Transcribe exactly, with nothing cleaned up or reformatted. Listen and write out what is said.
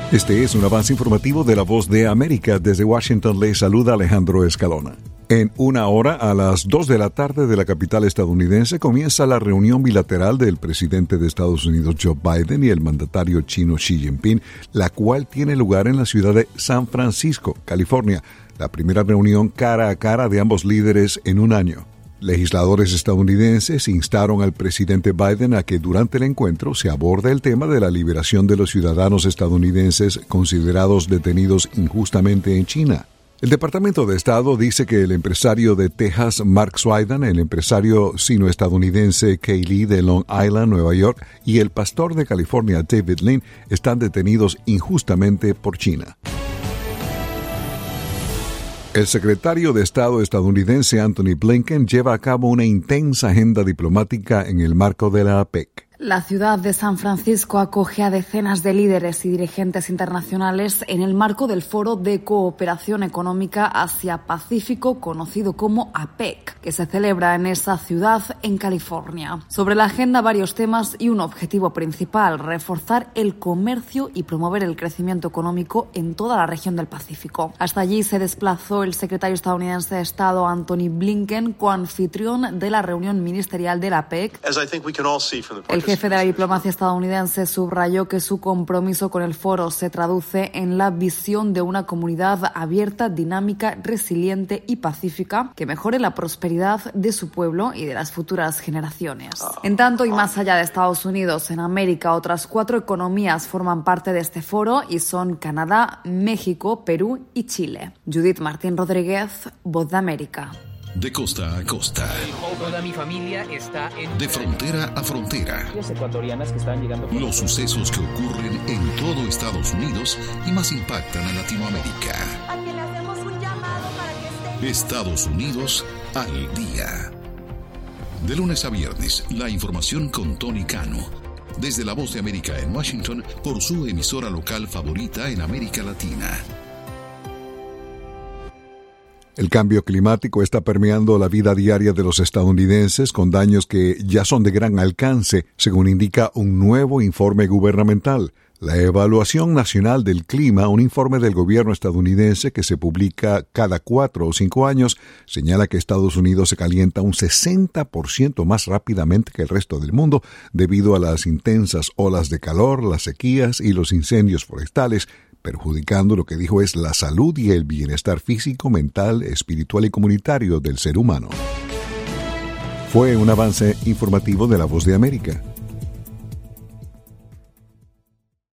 Este es un avance informativo de La Voz de América. Desde Washington le saluda Alejandro Escalona. En una hora, a las dos de la tarde de la capital estadounidense, comienza la reunión bilateral del presidente de Estados Unidos, Joe Biden, y el mandatario chino Xi Jinping, la cual tiene lugar en la ciudad de San Francisco, California, la primera reunión cara a cara de ambos líderes en un año. Legisladores estadounidenses instaron al presidente Biden a que durante el encuentro se aborde el tema de la liberación de los ciudadanos estadounidenses considerados detenidos injustamente en China. El Departamento de Estado dice que el empresario de Texas, Mark Swidan, el empresario sino-estadounidense Kay Lee de Long Island, Nueva York, y el pastor de California, David Lin, están detenidos injustamente por China. El secretario de Estado estadounidense Antony Blinken lleva a cabo una intensa agenda diplomática en el marco de la APEC. La ciudad de San Francisco acoge a decenas de líderes y dirigentes internacionales en el marco del Foro de Cooperación Económica Asia-Pacífico, conocido como APEC, que se celebra en esa ciudad en California. Sobre la agenda, varios temas y un objetivo principal: reforzar el comercio y promover el crecimiento económico en toda la región del Pacífico. Hasta allí se desplazó el secretario estadounidense de Estado Antony Blinken, coanfitrión de la reunión ministerial de la APEC. El jefe de la diplomacia estadounidense subrayó que su compromiso con el foro se traduce en la visión de una comunidad abierta, dinámica, resiliente y pacífica que mejore la prosperidad de su pueblo y de las futuras generaciones. En tanto, y más allá de Estados Unidos, en América, otras cuatro economías forman parte de este foro y son Canadá, México, Perú y Chile. Judith Martín Rodríguez, Voz de América. De costa a costa. Toda mi familia está en... De frontera a frontera. Los ecuatorianas que están llegando... Los sucesos que ocurren en todo Estados Unidos y más impactan a Latinoamérica. A quien le hacemos un llamado para que esté... Estados Unidos al día. De lunes a viernes, la información con Tony Cano. Desde La Voz de América en Washington, por su emisora local favorita en América Latina. El cambio climático está permeando la vida diaria de los estadounidenses con daños que ya son de gran alcance, según indica un nuevo informe gubernamental. La Evaluación Nacional del Clima, un informe del gobierno estadounidense que se publica cada cuatro o cinco años, señala que Estados Unidos se calienta un sesenta por ciento más rápidamente que el resto del mundo debido a las intensas olas de calor, las sequías y los incendios forestales, perjudicando lo que dijo es la salud y el bienestar físico, mental, espiritual y comunitario del ser humano. Fue un avance informativo de La Voz de América.